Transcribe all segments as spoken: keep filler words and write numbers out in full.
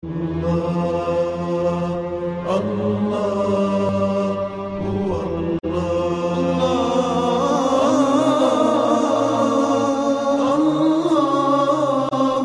الله الله هو الله الله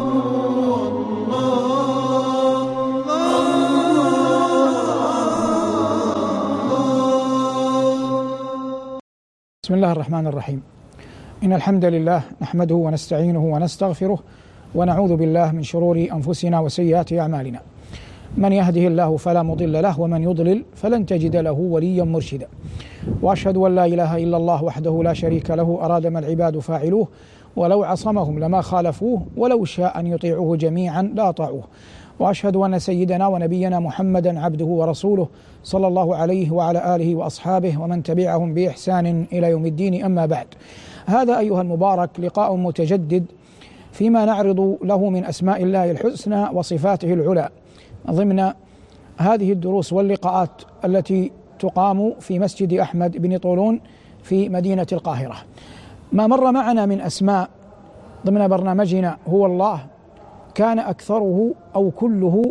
الله. بسم الله الرحمن الرحيم. إن الحمد لله نحمده ونستعينه ونستغفره ونعوذ بالله من شرور أنفسنا وسيئات أعمالنا. من يهده الله فلا مضل له ومن يضلل فلن تجد له وليا مرشدا. وأشهد أن لا إله إلا الله وحده لا شريك له أراد ما العباد فاعلوه ولو عصمهم لما خالفوه ولو شاء أن يطيعوه جميعا لأطاعوه. وأشهد أن سيدنا ونبينا محمدا عبده ورسوله صلى الله عليه وعلى آله وأصحابه ومن تبعهم بإحسان إلى يوم الدين. أما بعد، هذا أيها المبارك لقاء متجدد فيما نعرض له من أسماء الله الحسنى وصفاته العلى ضمن هذه الدروس واللقاءات التي تقام في مسجد أحمد بن طولون في مدينة القاهرة. ما مر معنا من أسماء ضمن برنامجنا هو الله كان أكثره أو كله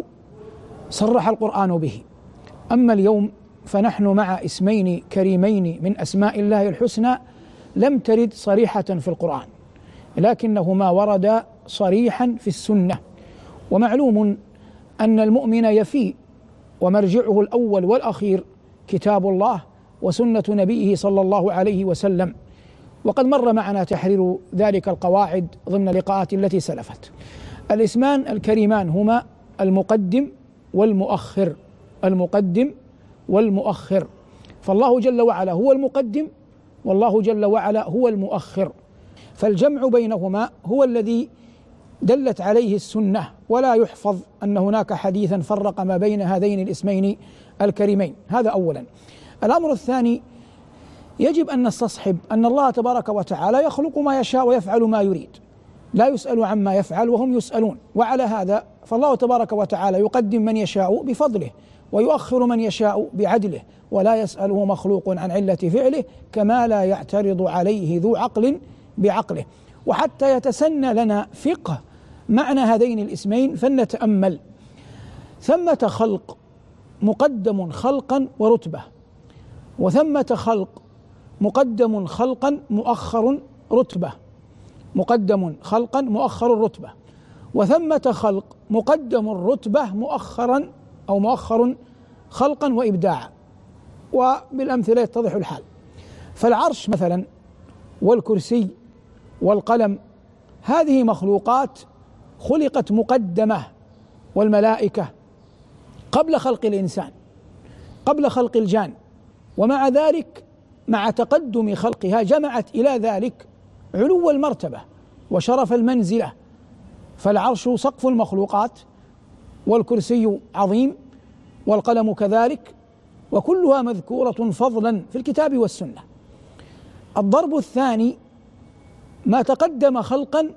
صرح القرآن به. أما اليوم فنحن مع اسمين كريمين من أسماء الله الحسنى لم ترد صريحة في القرآن، لكنهما ورد صريحا في السنة. ومعلوم أن المؤمن يفي ومرجعه الأول والأخير كتاب الله وسنة نبيه صلى الله عليه وسلم، وقد مر معنا تحرير ذلك القواعد ضمن لقاءات التي سلفت. الاسمان الكريمان هما المقدم والمؤخر، المقدم والمؤخر، فالله جل وعلا هو المقدم والله جل وعلا هو المؤخر، فالجمع بينهما هو الذي دلت عليه السنة، ولا يحفظ أن هناك حديثا فرق ما بين هذين الاسمين الكريمين. هذا أولا. الأمر الثاني، يجب أن نستصحب أن الله تبارك وتعالى يخلق ما يشاء ويفعل ما يريد، لا يسأل عما يفعل وهم يسألون. وعلى هذا فالله تبارك وتعالى يقدم من يشاء بفضله ويؤخر من يشاء بعدله، ولا يسأله مخلوق عن علة فعله، كما لا يعترض عليه ذو عقل بعقله. وحتى يتسنى لنا فقه معنى هذين الاسمين فلنتأمل. ثمة خلق مقدم خلقا ورتبة، وثمة خلق مقدم خلقا مؤخر رتبة، مقدم خلقا مؤخر رتبة، وثمة خلق مقدم الرتبة مؤخرا أو مؤخر خلقا وإبداعا. وبالأمثلة يتضح الحال. فالعرش مثلا والكرسي والقلم هذه مخلوقات خلقت مقدمة، والملائكة قبل خلق الإنسان، قبل خلق الجان، ومع ذلك مع تقدم خلقها جمعت إلى ذلك علو المرتبة وشرف المنزلة. فالعرش سقف المخلوقات، والكرسي عظيم، والقلم كذلك، وكلها مذكورة فضلا في الكتاب والسنة. الضرب الثاني، ما تقدم خلقا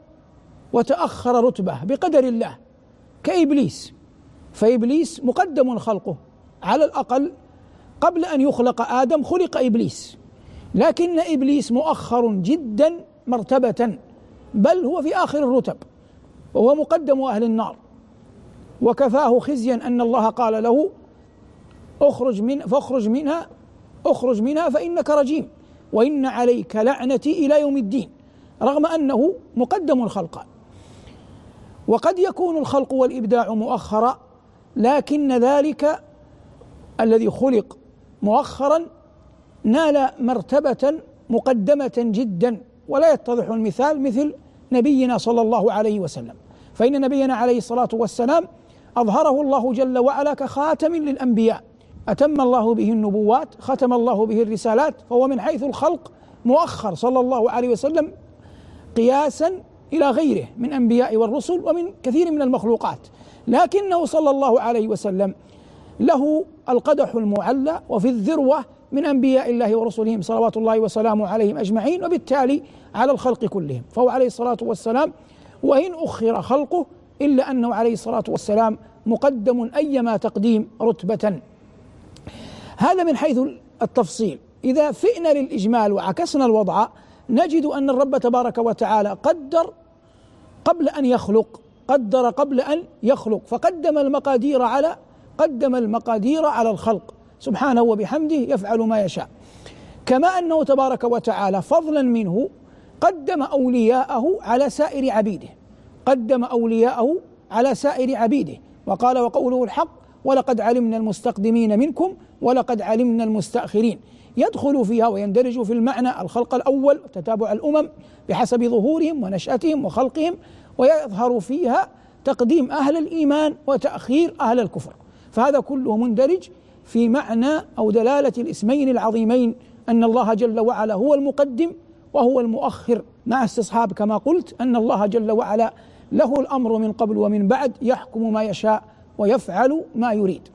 وتأخر رتبة بقدر الله، كإبليس. فإبليس مقدم خلقه، على الأقل قبل أن يخلق آدم خلق إبليس، لكن إبليس مؤخر جدا مرتبة، بل هو في آخر الرتب، وهو مقدم أهل النار. وكفاه خزيا أن الله قال له اخرج من فاخرج منها اخرج منها فإنك رجيم وإن عليك لعنتي إلى يوم الدين، رغم أنه مقدم خلقا. وقد يكون الخلق والإبداع مؤخرا، لكن ذلك الذي خلق مؤخرا نال مرتبة مقدمة جدا. ولا يتضح المثال مثل نبينا صلى الله عليه وسلم، فإن نبينا عليه الصلاة والسلام أظهره الله جل وعلا كخاتم للأنبياء، أتم الله به النبوات، ختم الله به الرسالات، فهو من حيث الخلق مؤخر صلى الله عليه وسلم قياسا إلى غيره من أنبياء والرسل ومن كثير من المخلوقات، لكنه صلى الله عليه وسلم له القدح المعلى وفي الذروة من أنبياء الله ورسلهم صلوات الله وسلامه عليهم أجمعين، وبالتالي على الخلق كلهم. فهو عليه الصلاة والسلام وإن أخر خلقه إلا أنه عليه الصلاة والسلام مقدم أيما تقديم رتبة. هذا من حيث التفصيل. إذا فئنا للإجمال وعكسنا الوضع نجد أن الرب تبارك وتعالى قدر قبل أن يخلق قدر قبل أن يخلق، فقدم المقادير على قدم المقادير على الخلق سبحانه وبحمده يفعل ما يشاء. كما أنه تبارك وتعالى فضلا منه قدم أولياءه على سائر عبيده، قدم أولياءه على سائر عبيده، وقال وقوله الحق ولقد علمنا المستقدمين منكم ولقد علمنا المستأخرين، يدخل فيها ويندرج في المعنى الخلق الأول وتتابع الأمم بحسب ظهورهم ونشأتهم وخلقهم، ويظهر فيها تقديم أهل الإيمان وتأخير أهل الكفر، فهذا كله مندرج في معنى أو دلالة الاسمين العظيمين أن الله جل وعلا هو المقدم وهو المؤخر، مع استصحاب كما قلت أن الله جل وعلا له الأمر من قبل ومن بعد، يحكم ما يشاء ويفعل ما يريد.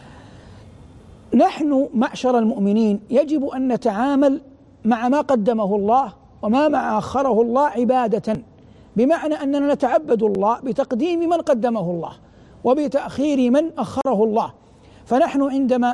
نحن معشر المؤمنين يجب أن نتعامل مع ما قدمه الله وما ما أخره الله عبادة، بمعنى أننا نتعبد الله بتقديم من قدمه الله وبتأخير من أخره الله. فنحن عندما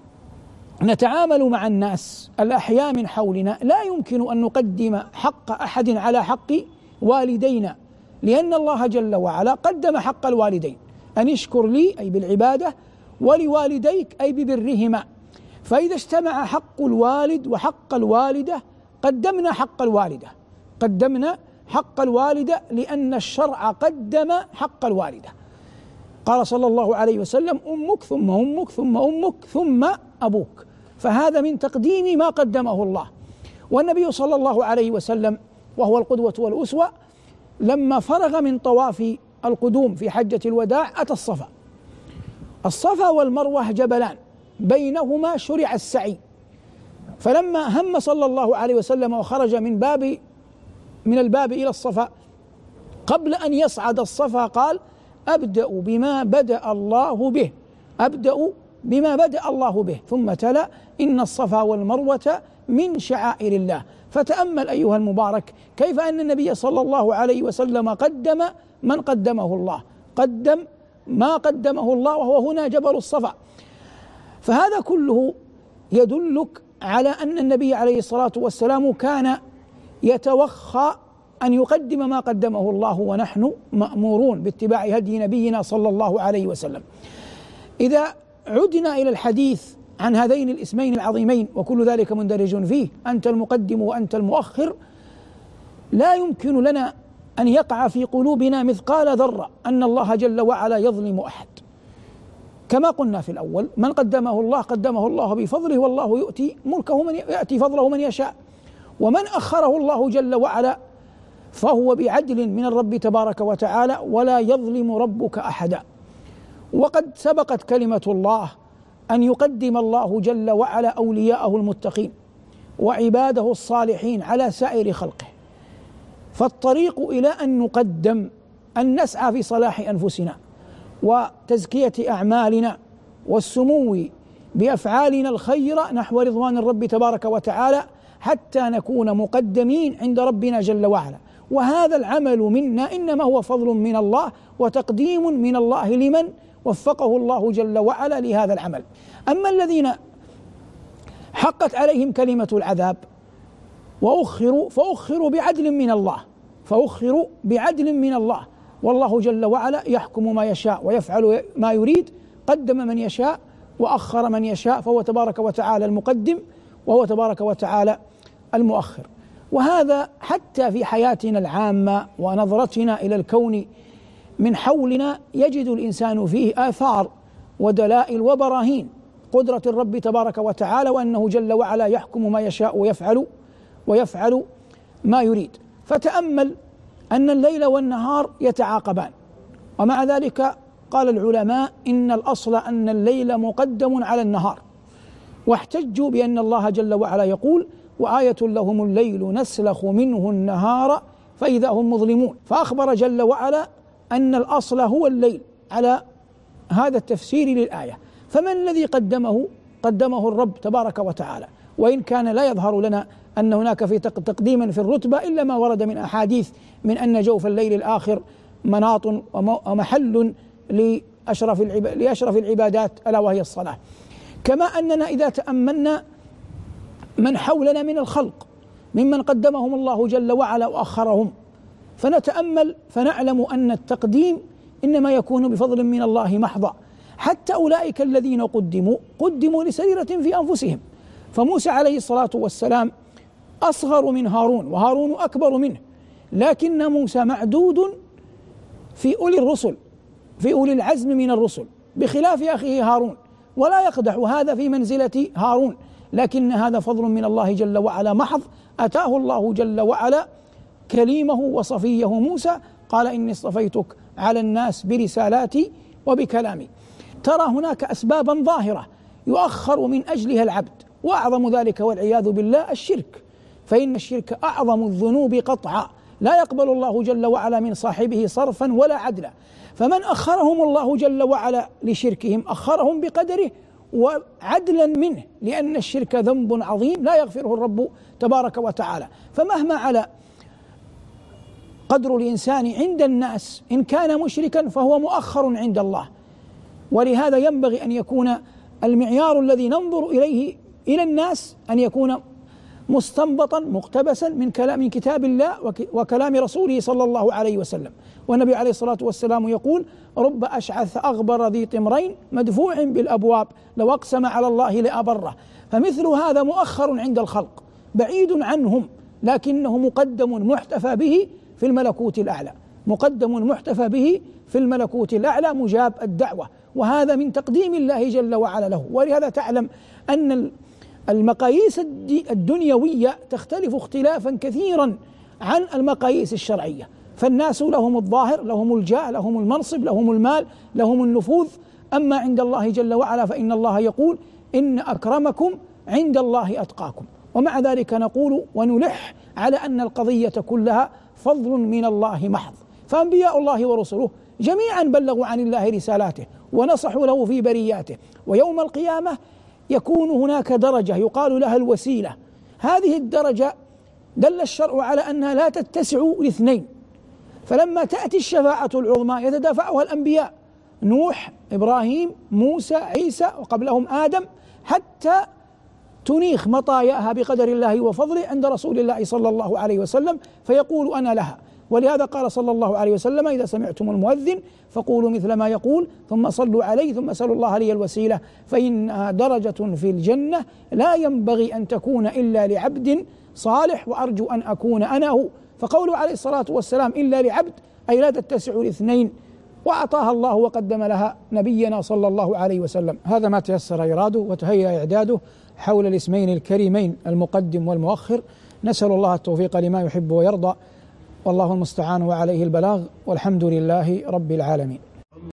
نتعامل مع الناس الأحياء من حولنا لا يمكن أن نقدم حق أحد على حق والدينا، لأن الله جل وعلا قدم حق الوالدين أن يشكر لي أي بالعبادة ولوالديك أي ببرهما، فإذا اجتمع حق الوالد وحق الوالدة قدمنا حق الوالدة قدمنا حق الوالدة لأن الشرع قدم حق الوالدة. قال صلى الله عليه وسلم أمك ثم أمك ثم أمك ثم أبوك، فهذا من تقديم ما قدمه الله. والنبي صلى الله عليه وسلم وهو القدوة والأسوة لما فرغ من طواف القدوم في حجة الوداع أتى الصفا. الصفا والمروة جبلان بينهما شرع السعي، فلما هم صلى الله عليه وسلم وخرج من باب من الباب إلى الصفا قبل أن يصعد الصفا قال أبدأ بما بدأ الله به أبدأ بما بدأ الله به ثم تلا إن الصفا والمروة من شعائر الله. فتأمل أيها المبارك كيف أن النبي صلى الله عليه وسلم قدم من قدمه الله، قدم ما قدمه الله وهو هنا جبل الصفا. فهذا كله يدلك على أن النبي عليه الصلاة والسلام كان يتوخى أن يقدم ما قدمه الله، ونحن مأمورون باتباع هدي نبينا صلى الله عليه وسلم. إذا عدنا إلى الحديث عن هذين الاسمين العظيمين وكل ذلك مندرج فيه أنت المقدم وأنت المؤخر، لا يمكن لنا أن يقع في قلوبنا مثقال ذرة أن الله جل وعلا يظلم أحد. كما قلنا في الأول من قدمه الله قدمه الله بفضله، والله يؤتي ملكه من يأتي فضله من يشاء، ومن أخره الله جل وعلا فهو بعدل من الرب تبارك وتعالى ولا يظلم ربك أحدا. وقد سبقت كلمة الله أن يقدم الله جل وعلا أولياءه المتقين وعباده الصالحين على سائر خلقه، فالطريق إلى أن نقدم أن نسعى في صلاح أنفسنا وتزكية أعمالنا والسمو بأفعالنا الخيرة نحو رضوان الرب تبارك وتعالى حتى نكون مقدمين عند ربنا جل وعلا. وهذا العمل منا إنما هو فضل من الله وتقديم من الله لمن وفقه الله جل وعلا لهذا العمل. أما الذين حقت عليهم كلمة العذاب وأخروا فأخروا بعدل من الله فأخروا بعدل من الله والله جل وعلا يحكم ما يشاء ويفعل ما يريد، قدم من يشاء وأخر من يشاء، فهو تبارك وتعالى المقدم وهو تبارك وتعالى المؤخر. وهذا حتى في حياتنا العامة ونظرتنا إلى الكون من حولنا يجد الإنسان فيه آثار ودلائل وبراهين قدرة الرب تبارك وتعالى، وأنه جل وعلا يحكم ما يشاء ويفعل ويفعل ما يريد. فتأمل أن الليل والنهار يتعاقبان، ومع ذلك قال العلماء إن الأصل أن الليل مقدم على النهار، واحتجوا بأن الله جل وعلا يقول وآية لهم الليل نسلخ منه النهار فإذا هم مظلمون، فأخبر جل وعلا أن الأصل هو الليل على هذا التفسير للآية. فمن الذي قدمه؟ قدمه الرب تبارك وتعالى، وإن كان لا يظهر لنا أن هناك في تقديما في الرتبة إلا ما ورد من أحاديث من أن جوف الليل الآخر مناط ومحل لأشرف لأشرف العبادات ألا وهي الصلاة. كما أننا إذا تأملنا من حولنا من الخلق ممن قدمهم الله جل وعلا وأخرهم فنتأمل فنعلم أن التقديم إنما يكون بفضل من الله محضا. حتى أولئك الذين قدموا قدموا لسريرة في أنفسهم، فموسى عليه الصلاة والسلام أصغر من هارون وهارون أكبر منه، لكن موسى معدود في أولي الرسل، في أولي العزم من الرسل، بخلاف أخيه هارون، ولا يقدح هذا في منزلة هارون، لكن هذا فضل من الله جل وعلا محض أتاه الله جل وعلا كليمه وصفيه موسى، قال إني اصطفيتك على الناس برسالاتي وبكلامي. ترى هناك أسبابا ظاهرة يؤخر من أجلها العبد، وأعظم ذلك والعياذ بالله الشرك، فإن الشرك أعظم الذنوب قطعا، لا يقبل الله جل وعلا من صاحبه صرفا ولا عدلا. فمن أخرهم الله جل وعلا لشركهم أخرهم بقدره وعدلا منه، لأن الشرك ذنب عظيم لا يغفره الرب تبارك وتعالى. فمهما على قدر الإنسان عند الناس إن كان مشركا فهو مؤخر عند الله. ولهذا ينبغي أن يكون المعيار الذي ننظر إليه إلى الناس أن يكون مستنبطا مقتبسا من كلام من كتاب الله وكلام رسوله صلى الله عليه وسلم. والنبي عليه الصلاة والسلام يقول: رب أشعث أغبر ذي طمرين مدفوع بالأبواب لو أقسم على الله لأبره. فمثل هذا مؤخر عند الخلق بعيد عنهم، لكنه مقدم محتفى به في الملكوت الأعلى، مقدم محتفى به في الملكوت الأعلى مجاب الدعوة، وهذا من تقديم الله جل وعلا له. ولهذا تعلم أن المقاييس الدنيوية تختلف اختلافا كثيرا عن المقاييس الشرعية، فالناس لهم الظاهر، لهم الجاه، لهم المنصب، لهم المال، لهم النفوذ. أما عند الله جل وعلا فإن الله يقول: إن أكرمكم عند الله أتقاكم. ومع ذلك نقول ونلح على أن القضية كلها فضل من الله محض. فأنبياء الله ورسله جميعا بلغوا عن الله رسالاته ونصحوا له في برياته، ويوم القيامة يكون هناك درجة يقال لها الوسيلة. هذه الدرجة دل الشرع على أنها لا تتسع لاثنين، فلما تأتي الشفاعة العظمى يتدافعها الأنبياء: نوح، إبراهيم، موسى، عيسى، وقبلهم آدم، حتى تنيخ مطاياها بقدر الله وفضله عند رسول الله صلى الله عليه وسلم فيقول: أنا لها. ولهذا قال صلى الله عليه وسلم: إذا سمعتم المؤذن فقولوا مثل ما يقول ثم صلوا عليه ثم سألوا الله لي الوسيلة فإنها درجة في الجنة لا ينبغي أن تكون إلا لعبد صالح، وأرجو أن أكون أنا هو. فقوله عليه الصلاة والسلام إلا لعبد أي لا تتسع لاثنين، وأعطاها الله وقدم لها نبينا صلى الله عليه وسلم. هذا ما تيسر إراده وتهيأ إعداده حول الاسمين الكريمين المقدم والمؤخر. نسأل الله التوفيق لما يحب ويرضى، والله المستعان وعليه البلاغ، والحمد لله رب العالمين.